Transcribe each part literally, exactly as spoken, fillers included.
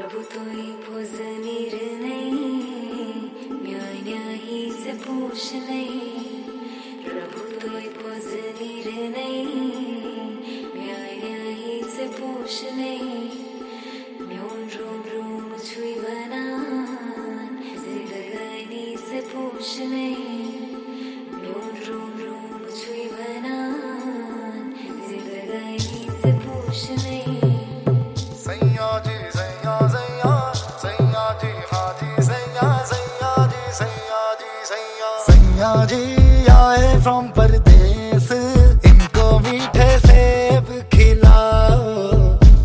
Rabutoy pozanir nahi, myanya hi se pooch nahi. Rabutoy pozanir nahi, myanya hi se pooch nahi. Myon rom rom chui banan, zindagani se pooch nahi. Myon rom rom chui banan, zindagani se pooch nahi. सैया जी सैया सैया सैया जी हाजी सैया सैया जी सैया जी सैया सैया जी आए फ्रॉम परदेस इनको मीठे सेब खिलाओ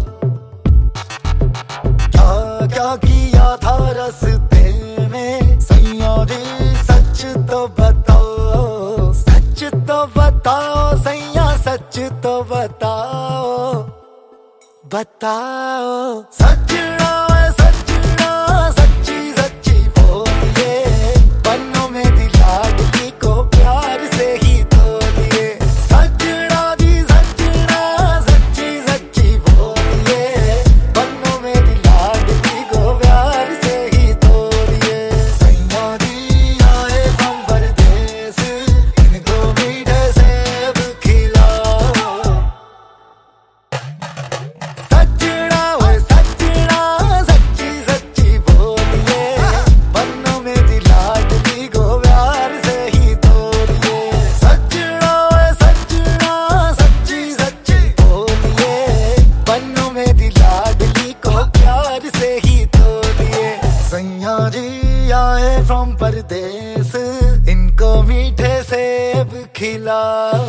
क्या क्या किया था रास्ते में सैया जी सच तो बताओ सच तो बताओ सैया सच तो बताओ बताओ सजना सजना सच्ची सच्ची बोलिए पन्नों में दिलाडली को प्यार से ही तोलिए सजना जी सजना सच्ची सच्ची बोलिए पन्नों में दिलाडली को प्यार से ही तोलिए सैया जी आए हम परदेस इनको मीठे सेब खिलाओ सैया जी आए फ्रॉम परदेस इनको मीठे सेब खिलाओ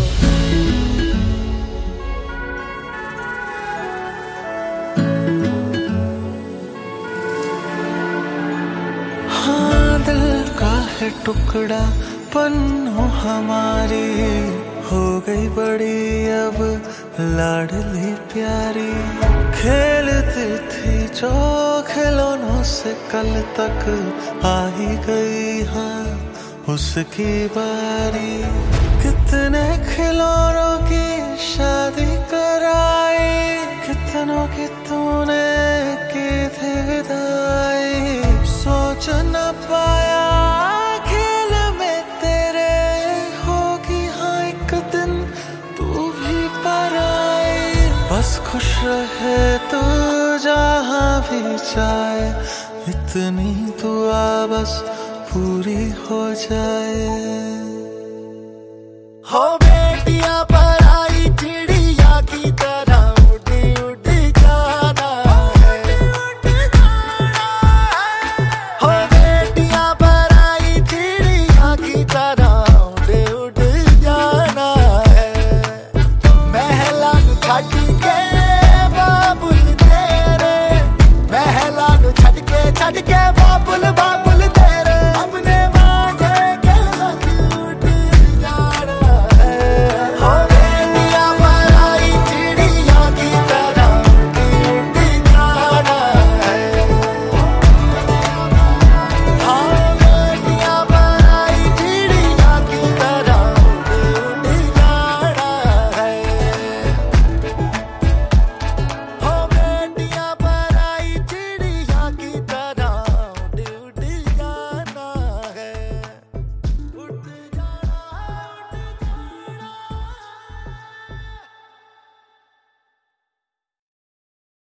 हाँ दिल का है टुकड़ा पन्नों हमारी हो गई बड़ी अब लाडली प्यारी खेलती थी जो खिलौनों से कल तक आ ही गई हाँ उसकी बारी कितने खिलौनों की शादी कराई कितनों की तूने की थी विदाई सोच न पाया खेल में तेरे होगी हाँ एक दिन तू भी पराई बस खुश रहे तू जहाँ भी जाए इतनी दुआ बस पूरी हो जाए।